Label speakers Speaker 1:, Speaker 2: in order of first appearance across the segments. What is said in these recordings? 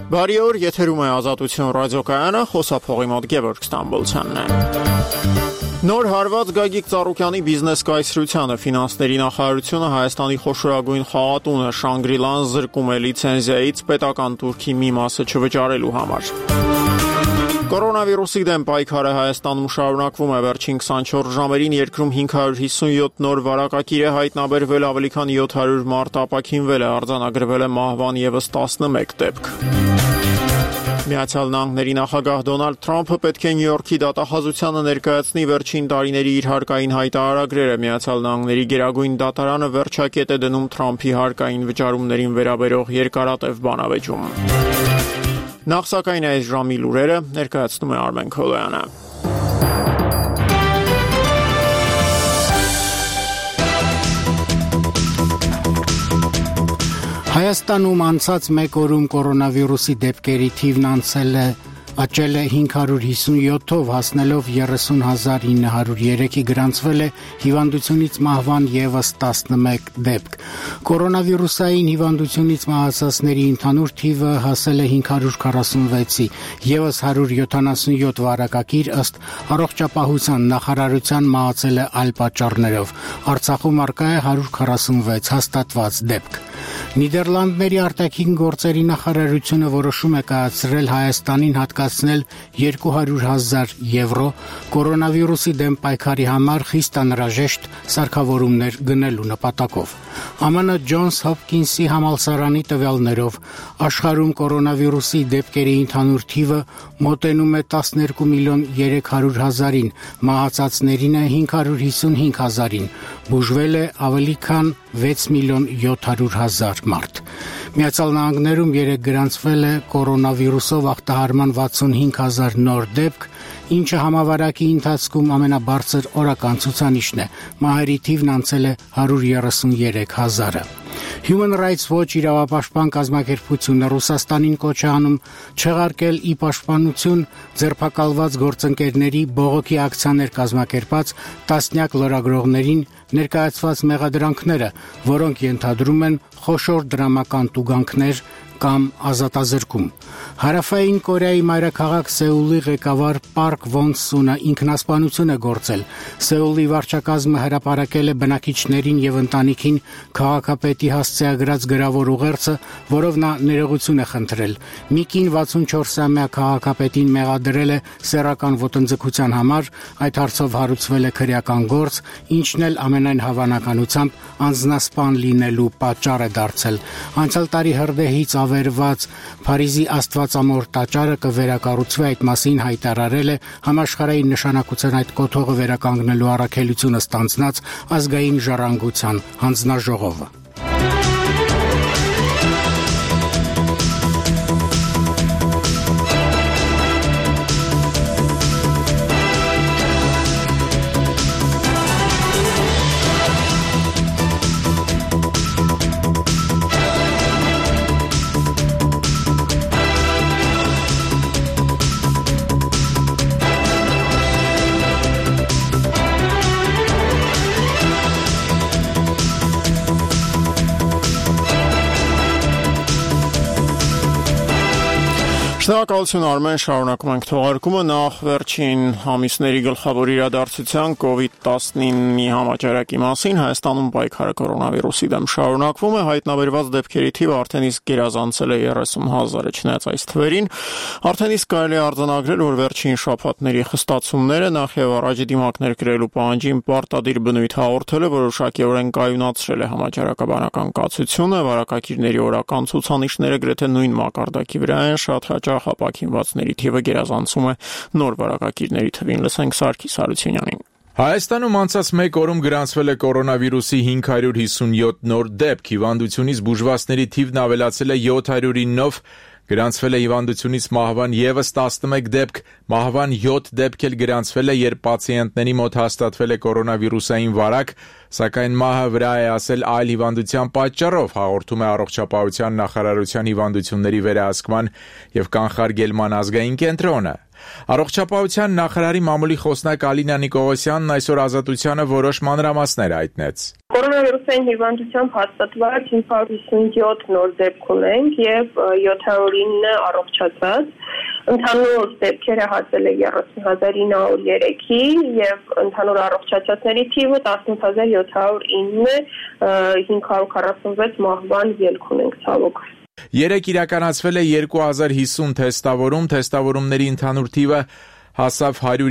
Speaker 1: Բարի օր, եթերում է Ազատություն ռադիոկայանը, խոսափողի մոտ Գևորգ Ստամբոլցյանն է։ Նոր հարված Գագիկ Ծառուկյանի բիզնես կայսրությանը ֆինանսների նախարարությունը Հայաստանի խոշորագույն խաղատունը Շանգրիլան զրկում է լիցենզիայից պետական турքի մի մասը չվճարելու համար։ Կորոնավիրուսի դեմ պայքարը Հայաստանում շարունակվում է։ Վերջին 24 ժամերին երկրում 557 նոր վարակակիր է հայտնաբերվել, ավելի քան 700 մարդ ապաքինվել է, արձանագրվել է մահվան ևս 11 դեպք։ Միացյալ Նահանգների նախագահ Դոնալդ Թրամփը պետք է Նյու Յորքի դատախազությանը ներկայացնի վերջին տարիների իր հարկային հայտարարագրերը։ Միացյալ Նահանգների գերագույն դատարանը վերջակետ է դնում Թրամփի հարկային վճարումներին վերաբերող երկարատև բանավեճում։ Նախ սակայն այս ժամի լուրերը ներկայացնում է Արմեն Քոլոյանը։
Speaker 2: Հայաստանում անցած մեկ օրում կորոնավիրուսի դեպքերի թիվն աճել է 557-ով, հասնելով 30,903-ի, գրանցվել է հիվանդությունից մահվան ևս 11 դեպք։ Կորոնավիրուսային հիվանդությունից մահացածների ընդհանուր թիվը հասել է 546-ի, ևս 177 վարակակիր ըստ Առողջապահության նախարարության մահացել է այլ պատճառներով։ Արցախում առկա է 146 հաստատված դեպք։ Նիդերլանդների արտաքին գործերի նախարարությունը որոշում է կայացրել Հայաստանին հատկացնել 200,000 եվրո կորոնավիրուսի դեմ պայքարի համար խիստ անհրաժեշտ սարքավորումներ գնելու նպատակով։ ԱՄՆ Ջոնս Հոփքինսի համալսարանի տվյալներով աշխարհում կորոնավիրուսի դեպքերի ընդհանուր թիվը մոտենում է 12 միլիոն 300,000-ին, մահացածներին է 555,000-ին, բուժվել է ավելի քան 6 միլիոն 700,000 մարդ։ Միացյալ Նահանգներում երեկ գրանցվել է կորոնավիրուսով աղտահարման 65,000 նոր դեպք, ինչը համավարակի ընթացքում ամենաբարձր օրական ցուցանիշն է։ Մահերի թիվն անցել է 133,000-ը։ Human Rights Watch իրավապաշտպան կազմակերպությունը Ռուսաստանին կոչ է անում չեղարկել ի պաշտպանություն ձերբակալված գործընկերների բողոքի ակցիաներ կազմակերպած տասնյակ լրագրողներին ներկայացված մեղադրանքները, որոնք ենթադրում են խոշոր դրամական տուգանքներ կամ ազատազրկում։ Հարավային Կորեայի մայրաքաղաք Սեուլի ղեկավար Պարկ Վոն Սունը ինքնասպանություն է գործել։ Սեուլի վարչակազմը հրապարակել է բնակիչներին եւ ընտանիքին քաղաքապետի հասցեագրած գրավոր ուղերձը, որով նա ներողություն է խնդրել։ Միկին 64-ամյա քաղաքապետին մեղադրել է սեռական ոտնձգության համար, այդ հարցով հարուցվել է քրեական գործ, ինչն էլ ամենայն հավանականությամբ անձնասպան լինելու պատճառ է դարձել։ Անցյալ տարի հրդեհից ավերված Փարիզի Աստվածամոր տաճարը կվերակառուցվի, այդ մասին հայտարարել է համաշխարհային նշանակության այդ կոթողը վերականգնելու առաքելությունը ստանձնած ազգային ժառանգության հանձնաժողովը։
Speaker 1: Շնորհակալություն Արմեն, շարունակում ենք թողարկումը։ Նախ վերջին ամիսների գլխավոր իրադարձության COVID-19-ի համաճարակի մասին Հայաստանում պայքարը կորոնավիրուսի դեմ շարունակվում է, հայտնաբերված դեպքերի թիվը արդեն իսկ գերազանցել է 30,000-ը, չնայած այս թվերին արդեն իսկ կարելի է արձանագրել, որ վերջին շաբաթների խստացումները նախ եւ առաջ դիմակներ կրելու պահանջին պարտադիր բնույթ հաղորդել է, որոշակիորեն կայունացրել է համաճարակաբանական կացությունը, վարակակիրների օրական ցուցանիշները գրեթե նույն մակարդակի վրա են, շատ հաճախ ապաքինվածների թիվը գերազանցում է նոր վարակակիրների թվին։ Լսենք Սարգիս Հարությունյանին։
Speaker 3: Հայաստանում անցած մեկ օրում գրանցվել է կորոնավիրուսի 557 նոր դեպք, հիվանդությունից բուժվածների թիվն ավելացել է 709-ով, գրանցվել է հիվանդությունից մահվան ևս 11 դեպք, մահվան 7 դեպք էլ գրանցվել է, երբ պացիենտների մոտ հաստատվել է կորոնավիրուսային վարակ, սակայն մահը վրա է ասել այլ հիվանդության պատճառով, հաղորդում է Առողջապահության նախարարության հիվանդությունների վերահսկման եւ կանխարգելման ազգային կենտրոնը։ Առողջապահության նախարարի մամուլի խոսնակ Ալինա Նիկողոսյանն այսօր Ազատությանը որոշ մանրամասներ հայտնեց.
Speaker 4: Կորոնավիրուսային հիվանդությամբ հաստատված 557 նոր դեպք ունենք եւ 709 առողջացած։ Ընդհանուր դեպքերը հասել է 30903-ի եւ ընդհանուր առողջացածների թիվը 18709, 546 մահվան ելք ունենք ցավոք։
Speaker 3: Երեկ իրականացվել է 2050 թեստավորումների ընդհանուր թիվը հասավ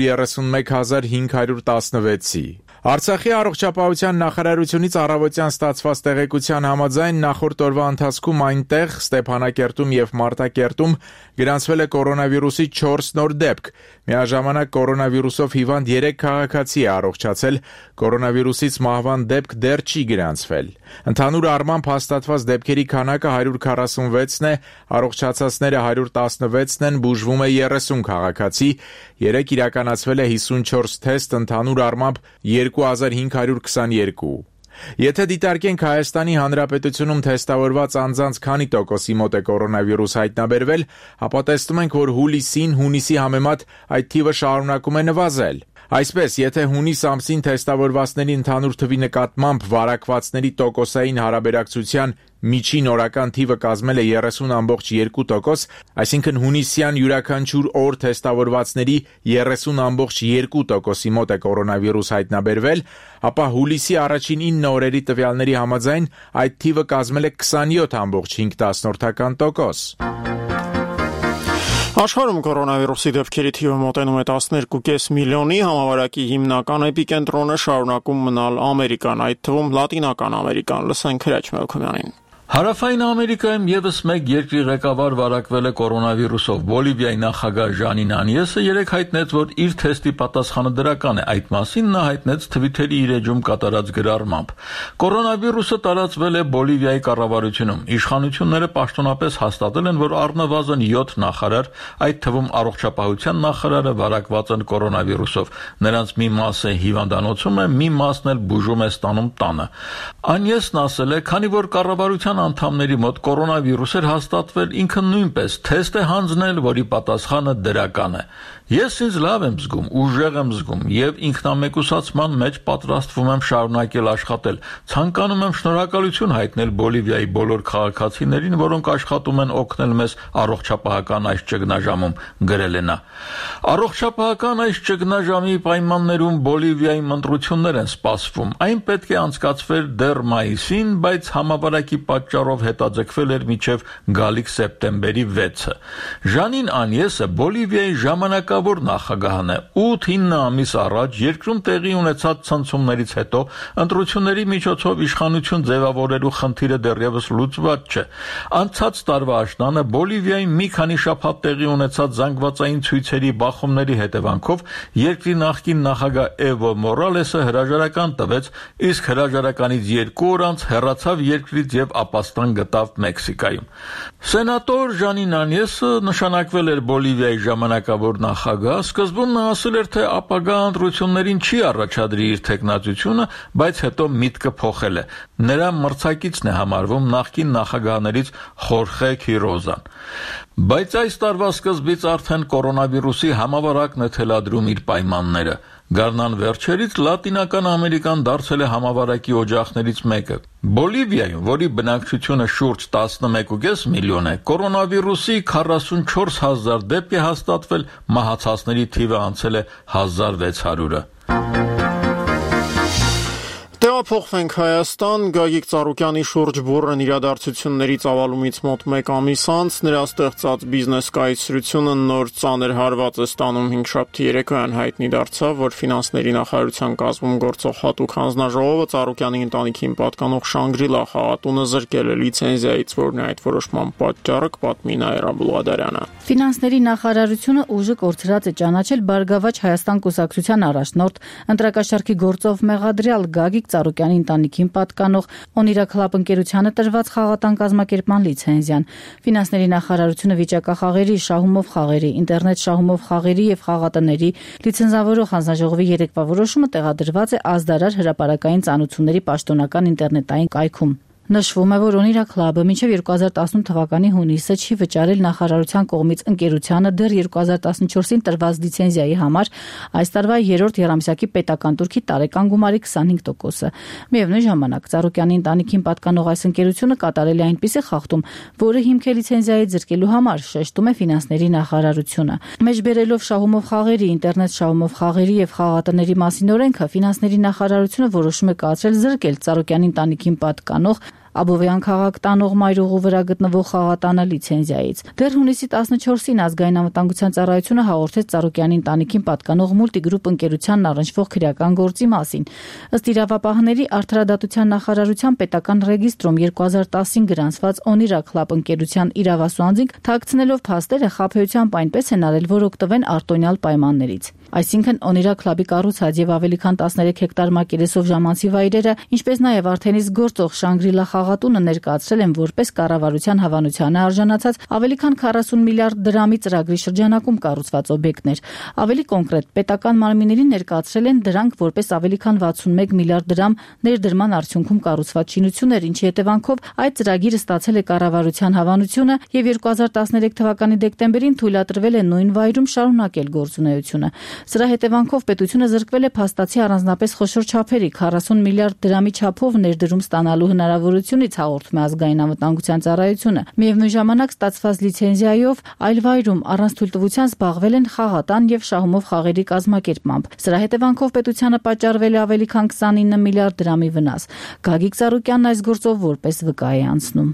Speaker 3: 131516-ի։ Արցախի առողջապահության նախարարությունից առավոտյան ստացված տեղեկության համաձայն նախորդ օրվա ընթացքում այնտեղ Ստեփանակերտում եւ Մարտակերտում գրանցվել է կորոնավիրուսի 4 նոր դեպք։ Միաժամանակ կորոնավիրուսով հիվանդ 3 քաղաքացի է առողջացել, կորոնավիրուսից մահվան դեպք դեռ չի գրանցվել։ Ընդհանուր առմամբ հաստատված դեպքերի քանակը 146-ն է, առողջացածները 116-ն են, բուժվում է 30 քաղաքացի, երեկ իրականացվել է 54 թեստ, ընդհանուր առմամբ 2522։ Եթե դիտարկենք Հայաստանի Հանրապետությունում թեստավորված անձանց քանի տոկոսի մոտ է կորոնավիրուս հայտնաբերվել, ապա տեսնում ենք, որ հունիսի համեմատ այդ թիվը շարունակում է նվազել։ Այսպես, եթե հունիս ամսին թեստավորվածների ընդհանուր թվի նկատմամբ վարակվածների տոկոսային հարաբերակցության միջին օրական թիվը կազմել է 30.2%, այսինքն հունիսյան յուրաքանչյուր օր թեստավորվածների 30.2%-ի մոտ է կորոնավիրուս հայտնաբերվել, ապա հուլիսի առաջին 9 օրերի տվյալների համաձայն այդ թիվը կազմել է 27.5%։
Speaker 1: Աշխարհում կորոնավիրուսի դեպքերի թիվը մոտենում է 12.5 միլիոնի, համավարակի հիմնական էպիկենտրոնը շարունակում մնալ Ամերիկան, այդ թվում Լատինական Ամերիկան։ Լսենք Հրաչ Մելքումյանին։
Speaker 5: Հարավային Ամերիկայում եւս մեկ երկրի ղեկավար վարակվել է կորոնավիրուսով։ Բոլիվիայի նախագահ Ժանին Անիեսը երեկ հայտնեց, որ իր թեստի պատասխանը դրական է։ Այդ մասին նա հայտնեց Թվիթերի իր էջում կատարած գրառմամբ։ Կորոնավիրուսը տարածվել է Բոլիվիայի կառավարությունում։ Իշխանությունները պաշտոնապես հաստատել են, որ առնվազն 7 նախարար, այդ թվում առողջապահության նախարարը վարակված են կորոնավիրուսով։ Նրանց մի մասը հիվանդանոցում է, մի մասն էլ բուժում է ստանում տանը։ Անիեսն ասել է, քանի որ կառավարության անդամների մոտ կորոնավիրուս էր հաստատվել, ինքը նույնպես թեստ է հանձնել, որի պատասխանը դրական է։ Ես ինձ լավ եմ զգում, ուժեղ եմ զգում եւ ինքնամեկուսացման մեջ պատրաստվում եմ շարունակել աշխատել։ Ցանկանում եմ շնորհակալություն հայտնել Բոլիվիայի բոլոր քաղաքացիներին, որոնք աշխատում են օգնել մեզ առողջապահական այս ճգնաժամում, գրել է նա։ Առողջապահական այս ճգնաժամի պայմաններում Բոլիվիայի ընտրություններ են սպասվում։ Այն պետք է անցկացվեր դեռ մայիսին, բայց համավարակի պատճառով հետաձգվել էր մինչև գալիք սեպտեմբերի 6-ը։ Ժանին Անիեսը Բոլիվիայի ժամանակավոր նախագահն է։ 8-9 ամիս առաջ երկրում տեղի ունեցած ցնցումներից հետո ընտրությունների միջոցով իշխանություն ձևավորելու խնդիրը դեռևս լուծված չէ։ Անցած տարվա աշնանը Բոլիվիայի մի քանի շաբաթ տեղի ունեցած զանգվածային ցույցերի բախումների հետևանքով երկրի նախկին նախագահ Էվո Մորալեսը հրաժարական տվեց, իսկ հրաժարականից 2 օր անց հեռացավ երկրից եւ ապաստան գտավ Մեքսիկայում։ Սենատոր Ժանին Անիեսը նշանակվել էր Բոլիվիայի ժամանակավոր նախագահ, սկզբում նա ասել էր, թե ապագա ընտրություններին չի առաջադրի իր թեկնածությունը, բայց հետո միտքը փոխել է։ Նրա մրցակիցն է համարվում նախկին նախագահներից Խորխե Քիրոզան։ Բայց այս տարվա սկզբից արդեն կորոնավիրուսի համավարակն է թելադրում իր պայմանները։ Գարնան վերջերից Լատինական Ամերիկան դարձել է համավարակի օջախներից մեկը։ Բոլիվիայում, որի բնակչությունը շուրջ 11.5 միլիոն է, կորոնավիրուսի 44,000 դեպք է հաստատվել, մահացածների թիվը անցել է 1600-ը։
Speaker 1: Տեղափոխվենք Հայաստան, Գագիկ Ծառուկյանի շուրջ բուռն իրադարձությունների ծավալումից մոտ 1 ամիս անց նրա ստեղծած բիզնես կայացրությունը նոր ծանր հարված է ստանում 5-շաբթի երեկոյան հայտնի դարձավ, որ ֆինանսների նախարարության կազմում գործող հատուկ հանձնաժողովը Ծառուկյանի ընտանիքին պատկանող Շանգրիլա խաղատունը զրկել է լիցենզիայից, որն է այդ որոշման պատճառը, կպատմի Նաիրա Բուլղադարյանը։
Speaker 6: Ֆինանսների նախարարությունը ուժը կորցրած է ճանաչել Բարգավաճ Հայաստան կուսակցության առաջնորդ ընտրակաշառքի գործով մեղադրյալ Գագիկ Ծառուկյանի ընտանիքին պատկանող Օնիրա Քլաբ ընկերությանը տրված խաղատան կազմակերպման լիցենզիան։ Ֆինանսների նախարարությունը վիճակախաղերի, շահումով խաղերի, ինտերնետ շահումով խաղերի եւ խաղատների լիցենզավորող հանձնաժողովի երեկվա որոշումը տեղադրված է ազդարար հրապարակային ծանոթությունների պաշտոնական ինտերնետային կայքում։ Նշվում է, որ Օնիրա Club-ը մինչև 2018 թվականի հունիսը չի վճարել նախարարության կողմից ընկերությանը դեռ 2014-ին տրված լիցենզիայի համար այս տարվա 3-րդ եռամսյակի պետական տուրքի տարեկան գումարի 25%-ը։ Միևնույն ժամանակ Ծառուկյանի ընտանիքին պատկանող այս ընկերությունը կատարել է այնպիսի խախտում, որը հիմք է լիցենզիայի զրկելու համար, շեշտում է ֆինանսների նախարարությունը։ Մեջբերելով շահումով խաղերի, ինտերնետ շահումով խաղերի եւ խաղատների մասին օրենքը, ֆինանսների նախարարությունը որոշում է կայացրել զրկել Ծառուկյանի ընտանիքին պատկանող Աբովյան քաղաք տանող մայրուղու վրա գտնվող խաղատանը լիցենզիայից։ Դեռ հունիսի 14-ին ազգային անվտանգության ծառայությունը հաղորդեց Ծառուկյանի ընտանիքին պատկանող Multigroup ընկերությանն առնչվող քրեական գործի մասին։ Ըստ իրավապահների Արդարադատության նախարարության պետական ռեգիստրում 2010-ին գրանցված Օնիրա Club ընկերության իրավասու անձինք թաքցնելով փաստերը խաբեությամբ այնպես են արել, որ օգտվեն արտոնյալ պայմաններից։ Այսինքն Օնիրա Club-ի կառուցած եւ ավելի քան 13 հեկտար մակերեսով ժամանցի վայրերը, ինչպես նաեւ արդեն իսկ գործող Շանգրիլա խաղատունը ներկայացրել են որպես կառավարության հավանությանը արժանացած ավելի քան 40 միլիարդ դրամի ծրագրի շրջանակում կառուցված օբյեկտներ։ Ավելի կոնկրետ, պետական մարմիններին ներկայացրել են դրանք որպես ավելի քան 61 միլիարդ դրամ ներդրման արդյունքում կառուցված շինություններ, ինչի հետևանքով այդ ծրագիրը ստացել է կառավարության հավանությունը եւ 2013 թվականի դեկտեմբերին թույլատրվել է նույն վայրում շարունակել գործունեությունը։ Սրա հետևանքով պետությունը զրկվել է փաստացի առանձնապես խոշոր չափերի 40 միլիարդ դրամի չափով ներդրում ստանալու հնարավորությունից, հաղորդում է ազգային անվտանգության ծառայությունը։ Միևնույն ժամանակ ստացված լիցենզիայով այլ վայրում առանց թույլտվության զբաղվել են խաղատան եւ շահումով խաղերի կազմակերպմամբ։ Սրա հետևանքով պետությանը պատճառվել է ավելի քան 29 միլիարդ դրամի վնաս։ Գագիկ Ծառուկյանն այս գործով որպես վկա է անցնում։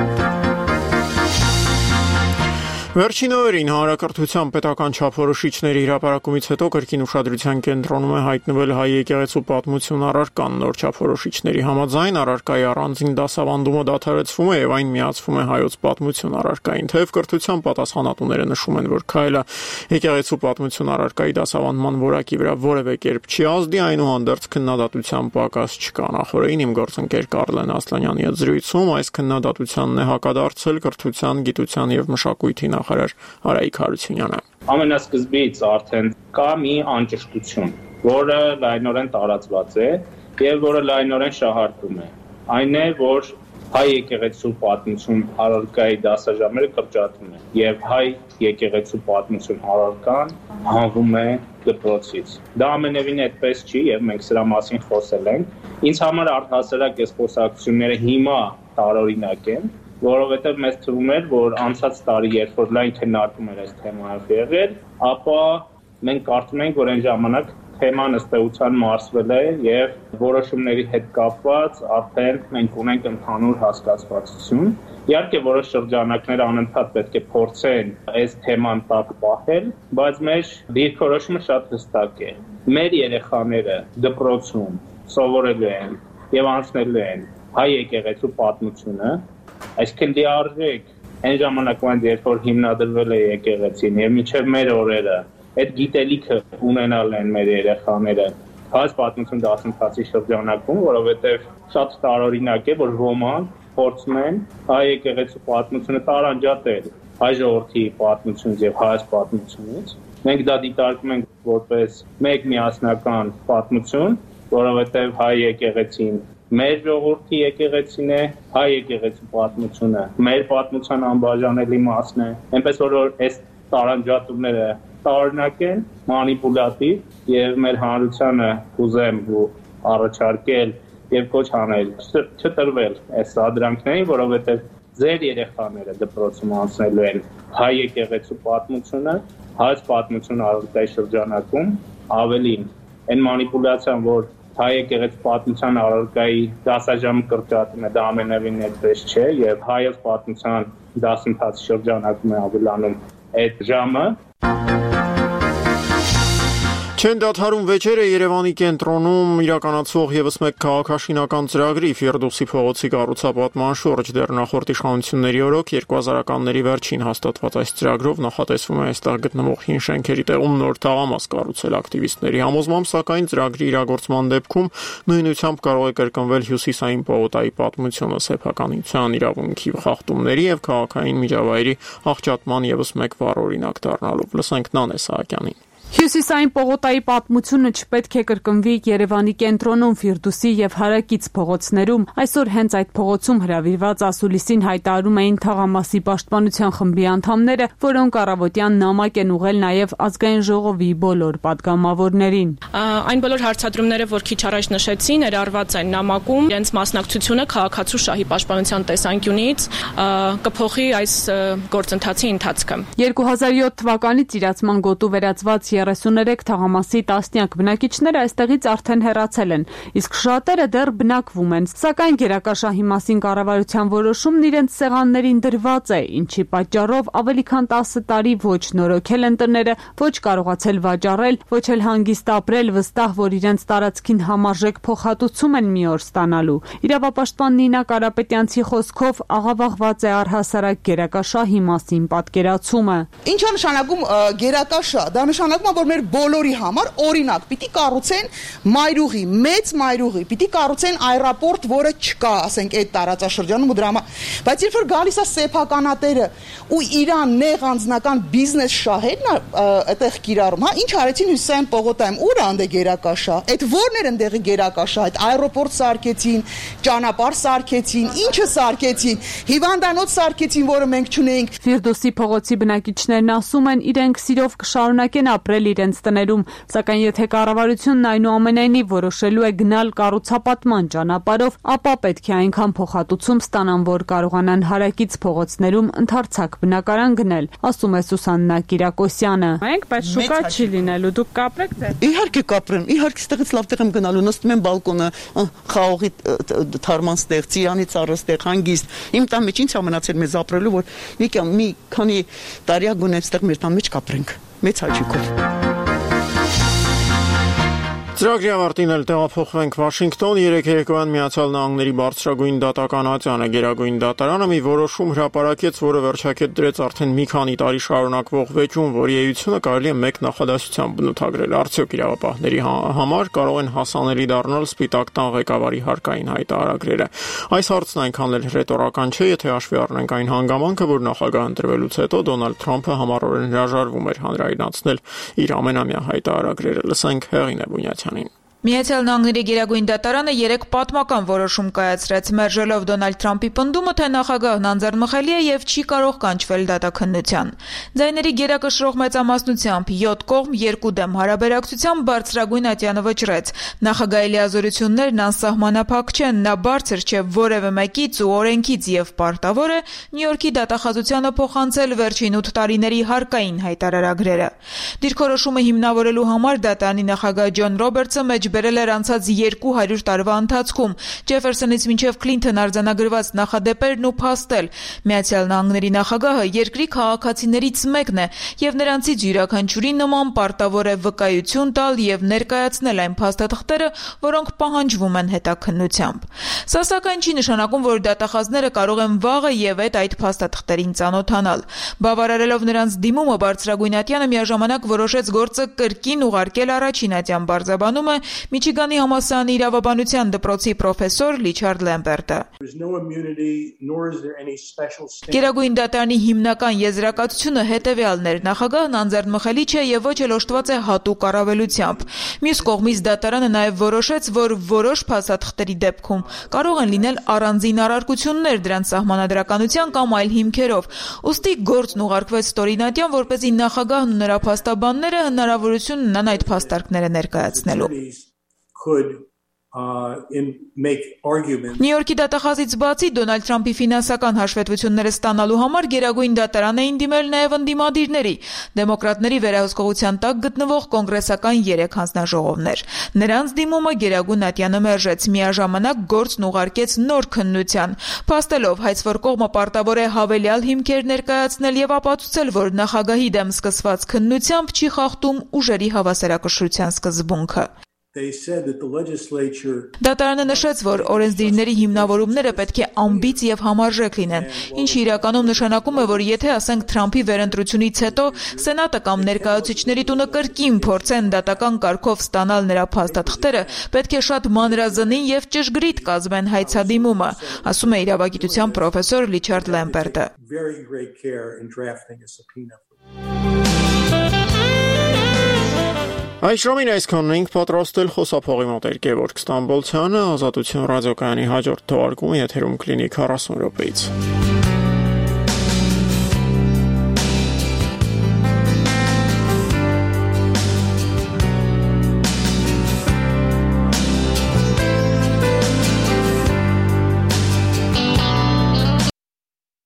Speaker 1: Վերջին օրերին հանրակրթության պետական չափորոշիչների հրապարակումից հետո կրկին ուշադրության կենտրոնում է հայտնվել հայ եկեղեցու պատմություն առարկան։ Նոր չափորոշիչների համաձայն առարկայի առանձին դասավանդումը դադարեցվում է եւ այն միացվում է հայոց պատմություն առարկային։ Թեև կրթության պատասխանատուները նշում են, որ քայլը եկեղեցու պատմություն առարկայի դասավանդման որակի վրա որևէ կերպ չի ազդի, այնուհանդերձ քննադատության պակաս չկա։ Նախորդին իմ գործընկեր Կարլեն Ասլանյանի հետ զրույցում այս քննադատությանն է հակադարձել կրթության, գիտության եւ մշակույթի նախարար Արայիկ Հարությունյանը։
Speaker 7: Ամենասկզբից արդեն կա մի անճշտություն, որը լայնորեն տարածված է եւ որը լայնորեն շահարկվում է։ Այն է, որ հայ եկեղեցու պատմություն առարկայի դասաժամերը կրճատվում են եւ հայ եկեղեցու պատմություն առարկան հանվում է դպրոցից։ Դա ամենևին այդպես չի եւ մենք սրա մասին խոսել ենք։ Ինձ համար առհասարակ այս խոսակցությունները հիմա տարօրինակ են, որովհետև մեզ թվում էր, որ անցած տարի, երբ որ լայն քննարկում էր այս թեմայով եղել, ապա մենք կարծում ենք, որ այն ժամանակ թեման ըստ էության մարսվել է եւ որոշումների հետ կապված արդեն մենք ունենք ընդհանուր հասկացվածություն։ Իհարկե որոշ շրջանակներ անընդհատ պետք է փորձեն այս թեման տակ պահել, բայց մեր դիրքորոշումը շատ հստակ է։ Մեր երեխաները դպրոցում սովորելու են եւ անցնելու են հայ եկեղեցու պատմությունը, այսինքն լիարժեք այն ժամանակվան, երբ որ հիմնադրվել է եկեղեցին եւ մինչեւ մեր օրերը այդ գիտելիքը ունենալ են մեր երեխաները հայոց պատմություն դասընթացի շրջանակում, որովհետեւ շատ տարօրինակ է, որ ոմանք փորձում են հայ եկեղեցու պատմությունը տարանջատել հայ ժողովրդի պատմությունից եւ հայոց պատմությունից։ Մենք դա դիտարկում ենք որպես մեկ միասնական պատմություն, որովհետեւ հայ եկեղեցին մեր ժողովրդի եկեղեցին է, հայ եկեղեցու պատմությունը մեր պատմության անբաժանելի մասն է, այնպես որ այս տարանջատումները տարօրինակ են, մանիպուլատիվ եւ մեր հանրությանը ուզեմ առաջարկել եւ կոչ անել չտրվել այս սադրանքներին, որովհետեւ ձեր երեխաները դպրոցում անցնելու են հայ եկեղեցու պատմությունը, հայոց պատմություն առարկայի շրջանակում, ավելին այն մանիպուլյացիան, որ հայ եկեղեցու պատմության առարկայի դասաժամը կրճատում է, դա ամենևին այդպես չէ եւ հայոց պատմության դասընթացի շրջանակում է ավելանում այդ ժամը։
Speaker 1: Չեն դադարում վեճերը Երևանի կենտրոնում իրականացվող եւս մեկ քաղաքաշինական ծրագրի Ֆիրդուսի փողոցի կառուցապատման շուրջ դեռ նախորդ իշխանությունների օրոք 2000-ականների վերջին հաստատված այս ծրագրով նախատեսվում է այստեղ գտնվող հին շենքերի տեղում նոր թաղամաս կառուցել ակտիվիստների համոզմամբ, սակայն ծրագրի իրագործման դեպքում նույնությամբ կարող է կրկնվել հյուսիսային պողոտայի պատմությունը, սեփականության իրավունքի խախտումների եւ քաղաքային միջավայրի աղճատման եւս մեկ վառ օրինակ դառնալով։ Լսենք Նանե Սահակյանին։
Speaker 8: Հյուսիսային պողոտայի պատմությունը չպետք է կրկնվի Երևանի կենտրոնում, Ֆիրդուսի եւ Հարակից փողոցներում։ Այսօր հենց այդ փողոցում հրավիրված ասուլիսին հայտարարում էին Թաղամասի պաշտպանության խմբի անդամները, որոնք առավոտյան նամակ են ուղղել նաեւ Ազգային ժողովի բոլոր պատգամավորներին։
Speaker 9: Այն բոլոր հարցադրումները, որ քիչ առաջ նշեցի, ներառված են նամակում, իրենց մասնակցությունը քաղաքացու շահի պաշտպանության տեսանկյունից կփոխի այս գործընթացի ընթացքը։
Speaker 8: 2007 թվականից իրացման գոտու վերածված 33 Թաղամասի տասնյակ բնակիչներ այստեղից արդեն հեռացել են, իսկ շատերը դեռ բնակվում են, սակայն գերակաշահի մասին կառավարության որոշումն իրենց սեղաններին դրված է, ինչի պատճառով ավելի քան 10 տարի ոչ նորոգել են տները, ոչ կարողացել վաճառել, ոչ էլ հանգիստ ապրել, վստահ, որ իրենց տարածքին համարժեք փոխհատուցում են մի օր ստանալու։ Իրավապաշտպան Նինա Կարապետյանցի խոսքով աղավաղված է առհասարակ գերակաշահի մասին պատկերացումը։
Speaker 10: Ինչ է նշանակում գերակաշահ, դա նշանակում որ մեր բոլորի համար օրինակ պիտի կառուցեն մայրուղի, մեծ մայրուղի, պիտի կառուցեն այրապորտ, որը չկա, ասենք այդ տարածաշրջանում ու դրա համար, բայց երբ որ գալիս է սեփականատերը ու իրան նեղ անձնական բիզնես շահերն այդտեղ կիրառում, հա, ինչ արեցին Հյուսիսային պողոտայում, ուր անդե գերակաշահ, այդ որն էր ընդեղի գերակաշահ, այդ այրապորտ սարքեցին, ճանապարհ սարքեցին, ինչը սարքեցին, հիվանդանոց սարքեցին, որը մենք չունեինք։
Speaker 8: Ֆիրդուսի փողոցի բնակիչներն ասում են, իրենք սիրով կշարունակեն ապրել իրենց տներում, սակայն եթե կառավարությունն այնուամենայնիվ որոշելու է գնալ կառուցապատման ճանապարհով, ապա պետք է այնքան փոխհատուցում ստանան, որ կարողանան Հարակից փողոցներում ընդարձակ բնակարան գնել, ասում է Սուսաննա Կիրակոսյանը։ Մենք բայց շուկա չի լինելու, դուք կապրեք թե։
Speaker 10: Իհարկե կապրեմ, իհարկե ստեղից լավ տեղ եմ գնալու, նստում եմ բալկոնը, խաղողի թարման ստեղ, ծիրանի ծառը ստեղ, հանգիստ։ Իմ տան մեջ ինչ ամենացել մեզ ապրելու, որ մի քանի տարի գոնե այստեղ մեր տան մեջ կապրենք։ Մեծ հաճույքով։
Speaker 1: Ծրագրի ավարտին էլ տեղափոխվենք Վաշինգտոն, 3 երեկոյան Միացյալ Նահանգների բարձրագույն դատական ատյանը Գերագույն դատարանը մի որոշում հրապարակեց, որը վերջակետ դրեց արդեն մի քանի տարի շարունակվող վեճում, որի էությունը կարելի է մեկ նախադասությամբ բնութագրել։ Արդյոք իրավապահների համար կարող են հասանելի դառնալ Սպիտակ տան ղեկավարի հարկային հայտարարագրերը։ Այս հարցն այնքան էլ հռետորական չէ, եթե հաշվի առնենք այն հանգամանքը, որ նախագահ ընտրվելուց հետո Դոնալդ Թրամփը համառորեն հրաժարվում էր հանրայնացնել իր ամենամյա հայտարարագրերը։ Լսենք Հեղինե Բունյաթյանին։
Speaker 11: Միացյալ Նահանգների Գերագույն դատարանը 3 պատմական որոշում կայացրեց, մերժելով Դոնալդ Թրամփի պնդումը, թե նախագահն անձեռնմխելի է եւ չի կարող կանչվել դատաքննության։ Ձայների գերակշռող մեծամասնությամբ 7 կողմ 2 դեմ հարաբերակցությամբ բարձրագույն ատյանը վճռեց։ Նախագահի լիազորություններն անսահմանափակ չեն, նա բարձր չէ որևէ մեկից ու օրենքից եւ պարտավոր է Նյու Յորքի դատախազությանը փոխանցել վերջին 8 տարիների հարկային հայտարարագրերը։ Դիրքորոշումը հիմնավորելու համար դատարանի նախագահ Ջոն Ռոբերտսը մեջ բերել էր անցած 200 տարվա ընթացքում Ջեֆերսոնից մինչև Քլինթոն արձանագրված նախադեպերն ու փաստել։ Միացյալ Նահանգների նախագահը երկրի քաղաքացիներից մեկն է եւ նրանցից յուրաքանչյուրի նման պարտավոր է վկայություն տալ եւ ներկայացնել այն փաստաթղթերը, որոնք պահանջվում են հետաքննությամբ։ Սա սակայն չի նշանակում, որ դատախազները կարող են վաղը եւ այդ փաստաթղթերին ծանոթանալ։ Բավարարելով նրանց դիմումը բարձրագույն ատյանը միաժամանակ որոշեց գործը կրկին ուղարկել առաջին ատյան բարձաբանումը Միչիգանի համալսարանի իրավաբանության դպրոցի պրոֆեսոր Լիչարդ Լեմպերտը։ Գերագույն դատարանի հիմնական եզրակացությունը հետևյալն էր. նախագահն անձեռնմխելի չէ եւ ոչ էլ օժտված է հատուկ առավելությամբ։ Մյուս կողմից դատարանը նաեւ որոշեց, որ որոշ փաստաթղթերի դեպքում կարող են լինել առանձին առարկություններ դրանց սահմանադրականության կամ այլ հիմքերով։ Ուստի գործն ուղարկվեց ստորինատյան, որպեսզի նախագահն ու նրա փաստաբանները հնարավորություն ունենան այդ փաստարկները ներկայացնելու։ Նյու Յորքի դատախազից բացի Դոնալդ Թրամփի ֆինանսական հաշվետվությունները ստանալու համար Գերագույն դատարան էին դիմել նաև ընդդիմադիրների, դեմոկրատների վերահսկողության տակ գտնվող կոնգրեսական 3 հանձնաժողովներ։ Նրանց դիմումը Գերագույն ատյանը մերժեց, միաժամանակ գործն ուղարկեց նոր քննության, փաստելով հայցվոր կողմը պարտավոր է հավելյալ հիմքեր ներկայացնել եւ ապացուցել, որ նախագահի դեմ սկսված քննությամբ չի խախտում ուժերի հավասարակշռության սկզբունքը։ Դատարանը նշեց, որ օրենսդիրների հիմնավորումները պետք է ամբից եւ համարժեք լինեն, ինչը իրականում նշանակում է, որ եթե ասենք Թրամփի վերընտրությունից հետո Սենատը կամ ներկայացուցիչների տունը կրկին փորձեն դատական կարգով ստանալ նրա փաստաթղթերը, պետք է շատ մանրազնին եւ ճշգրիտ կազմեն հայցադիմումը, ասում է իրավագիտության պրոֆեսոր Լիչարդ Լեմպերտը։
Speaker 1: Այս ժամին այսքանն ենք պատրաստել խոսափողի մոտ Գևորգ Ստամբոլցյանը, Ազատություն ռադիոկայանի հաջորդ թողարկումը եթերում կլինի 40 րոպեից։